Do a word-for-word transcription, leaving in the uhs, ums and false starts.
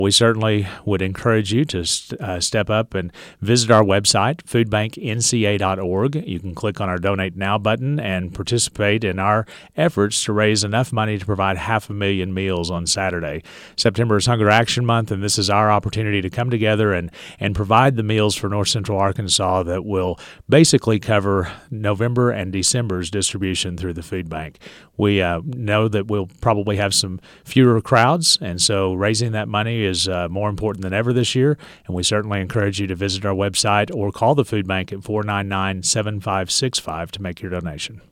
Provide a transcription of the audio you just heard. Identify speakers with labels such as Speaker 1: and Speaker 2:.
Speaker 1: We certainly would encourage you to uh, step up and visit our website, food bank N C A dot org. You can click on our Donate Now button and participate in our efforts to raise enough money to provide half a million meals on Saturday. September is Hunger Action Month, and this is our opportunity to come together and, and provide the meals for North Central Arkansas that will basically cover November and December's distribution through the food bank. We uh, know that we'll probably have some fewer crowds, and so raising that money is uh, more important than ever this year, and we certainly encourage you to visit our website or call the food bank at four nine nine, seven five six five to make your donation.